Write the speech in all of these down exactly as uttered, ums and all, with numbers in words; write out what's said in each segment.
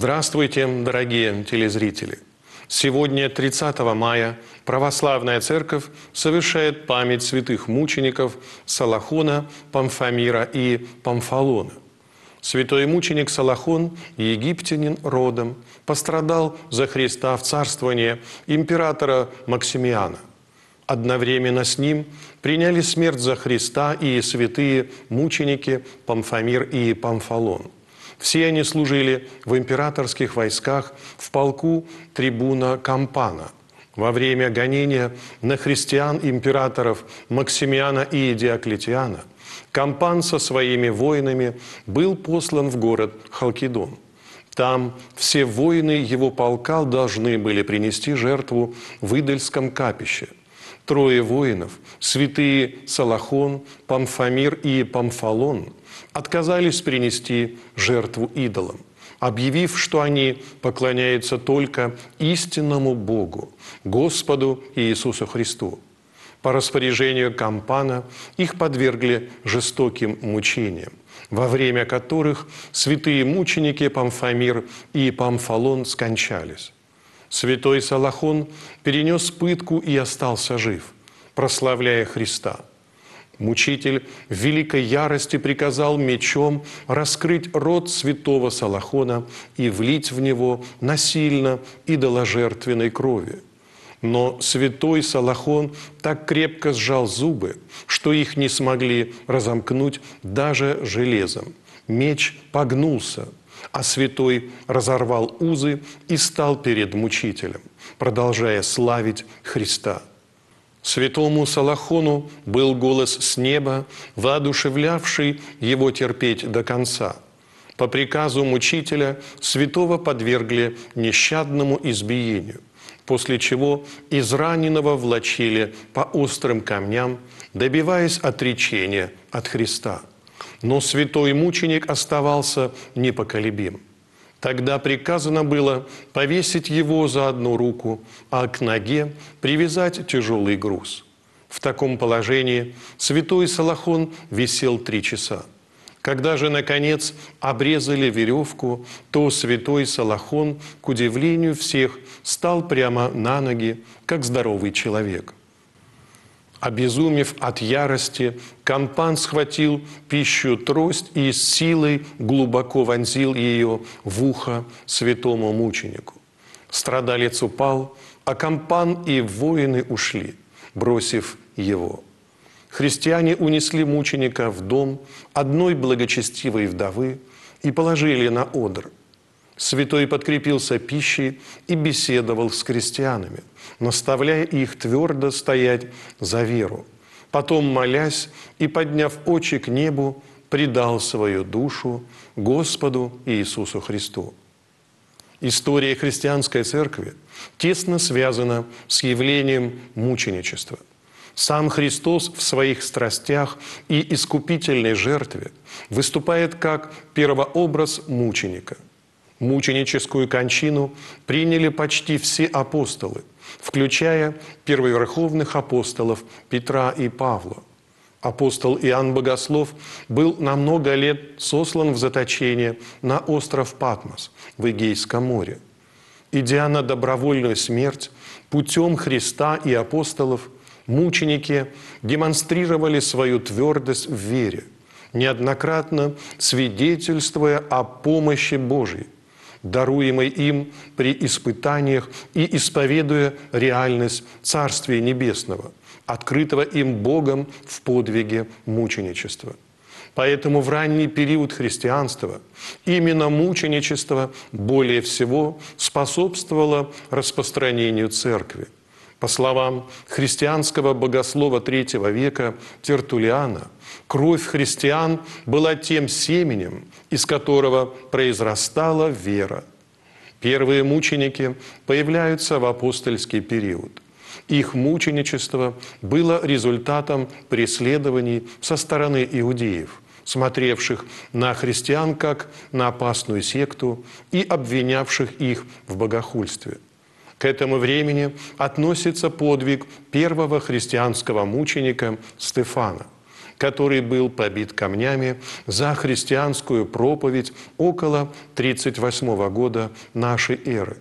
Здравствуйте, дорогие телезрители! Сегодня, тридцатого мая, Православная Церковь совершает память святых мучеников Салахона, Памфамира и Памфалона. Святой мученик Салахон, египтянин родом, пострадал за Христа в царствование императора Максимиана. Одновременно с ним приняли смерть за Христа и святые мученики Памфамир и Памфалон. Все они служили в императорских войсках в полку трибуна Кампана. Во время гонения на христиан императоров Максимиана и Диоклетиана Кампан со своими воинами был послан в город Халкидон. Там все воины его полка должны были принести жертву в идольском капище. Трое воинов, святые Салахон, Памфамир и Памфалон, отказались принести жертву идолам, объявив, что они поклоняются только истинному Богу, Господу Иисусу Христу. По распоряжению Кампана их подвергли жестоким мучениям, во время которых святые мученики Памфамир и Памфалон скончались. Святой Салахон перенес пытку и остался жив, прославляя Христа. Мучитель в великой ярости приказал мечом раскрыть рот святого Салахона и влить в него насильно идоложертвенной крови. Но святой Салахон так крепко сжал зубы, что их не смогли разомкнуть даже железом. Меч погнулся, а святой разорвал узы и стал перед мучителем, продолжая славить Христа. Святому Салахону был голос с неба, воодушевлявший его терпеть до конца. По приказу мучителя святого подвергли нещадному избиению, после чего из раненого влачили по острым камням, добиваясь отречения от Христа. Но святой мученик оставался непоколебим. Тогда приказано было повесить его за одну руку, а к ноге привязать тяжелый груз. В таком положении святой Салахон висел три часа. Когда же, наконец, обрезали веревку, то святой Салахон, к удивлению всех, стал прямо на ноги, как здоровый человек. Обезумев от ярости, Кампан схватил пищу трость и с силой глубоко вонзил ее в ухо святому мученику. Страдалец упал, а Кампан и воины ушли, бросив его. Христиане унесли мученика в дом одной благочестивой вдовы и положили на одр. Святой подкрепился пищей и беседовал с крестьянами, наставляя их твердо стоять за веру. Потом, молясь и подняв очи к небу, предал свою душу Господу Иисусу Христу. История христианской церкви тесно связана с явлением мученичества. Сам Христос в своих страстях и искупительной жертве выступает как первообраз мученика. Мученическую кончину приняли почти все апостолы, включая первоверховных апостолов Петра и Павла. Апостол Иоанн Богослов был на много лет сослан в заточение на остров Патмос в Эгейском море. Идя на добровольную смерть путем Христа и апостолов, мученики демонстрировали свою твердость в вере, неоднократно свидетельствуя о помощи Божьей, даруемой им при испытаниях и исповедуя реальность Царствия Небесного, открытого им Богом в подвиге мученичества. Поэтому в ранний период христианства именно мученичество более всего способствовало распространению церкви. По словам христианского богослова третьего века Тертуллиана, кровь христиан была тем семенем, из которого произрастала вера. Первые мученики появляются в апостольский период. Их мученичество было результатом преследований со стороны иудеев, смотревших на христиан как на опасную секту и обвинявших их в богохульстве. К этому времени относится подвиг первого христианского мученика Стефана. который был побит камнями за христианскую проповедь около тридцать восьмого года нашей эры.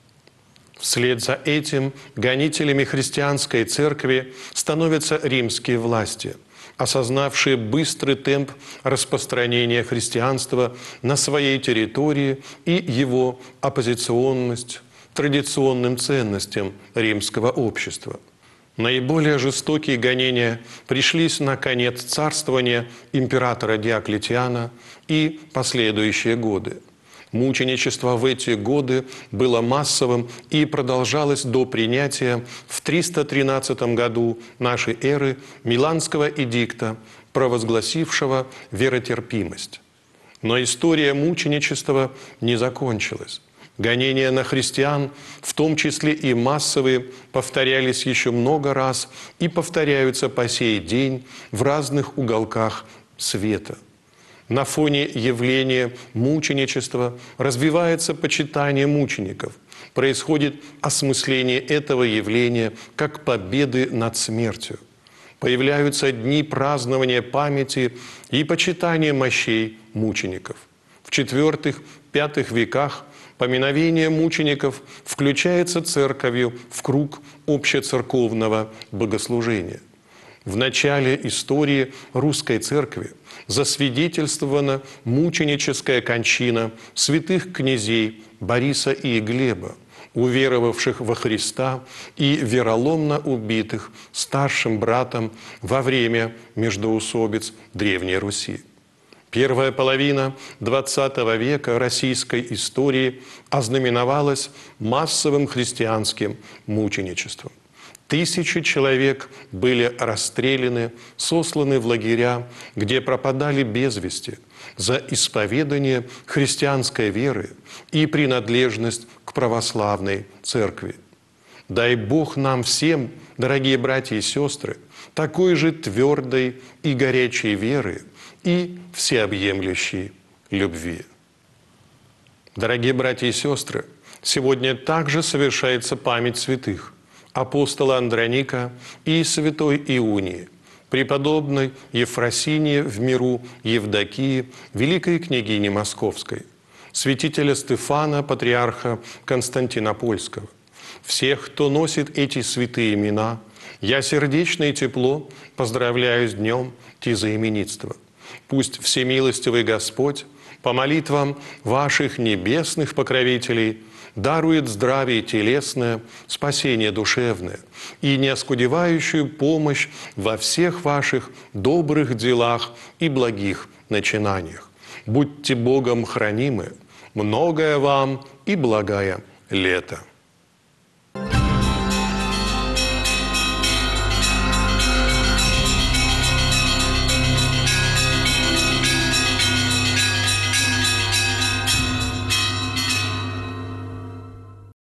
Вслед за этим гонителями христианской церкви становятся римские власти, осознавшие быстрый темп распространения христианства на своей территории и его оппозиционность традиционным ценностям римского общества. Наиболее жестокие гонения пришлись на конец царствования императора Диоклетиана и последующие годы. Мученичество в эти годы было массовым и продолжалось до принятия в триста тринадцатом году нашей эры Миланского эдикта, провозгласившего веротерпимость. Но история мученичества не закончилась. Гонения на христиан, в том числе и массовые, повторялись еще много раз и повторяются по сей день в разных уголках света. На фоне явления мученичества развивается почитание мучеников, происходит осмысление этого явления как победы над смертью. Появляются дни празднования памяти и почитания мощей мучеников. В четвёртых-пятых веках поминовение мучеников включается церковью в круг общецерковного богослужения. В начале истории русской церкви засвидетельствована мученическая кончина святых князей Бориса и Глеба, уверовавших во Христа и вероломно убитых старшим братом во время междоусобиц Древней Руси. Первая половина двадцатого века российской истории ознаменовалась массовым христианским мученичеством. Тысячи человек были расстреляны, сосланы в лагеря, где пропадали без вести за исповедание христианской веры и принадлежность к православной церкви. Дай Бог нам всем, дорогие братья и сестры, такой же твердой и горячей веры и всеобъемлющей любви. Дорогие братья и сестры, сегодня также совершается память святых апостола Андроника и святой Ионии, преподобной Ефросинии в миру Евдокии, великой княгини Московской, святителя Стефана, патриарха Константинопольского. Всех, кто носит эти святые имена, я сердечно и тепло поздравляю с днем тезаименитства. Пусть всемилостивый Господь по молитвам ваших небесных покровителей дарует здравие телесное, спасение душевное и неоскудевающую помощь во всех ваших добрых делах и благих начинаниях. Будьте Богом хранимы, многое вам и благая лето.